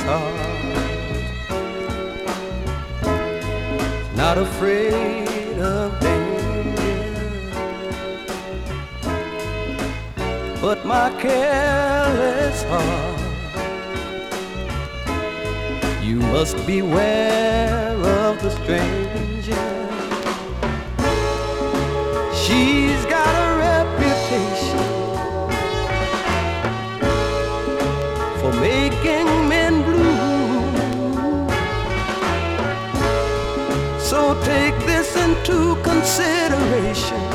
heart, not afraid of danger, but my careless heart, you must beware of the stranger. She's got a reputation for making men blue. So take this into consideration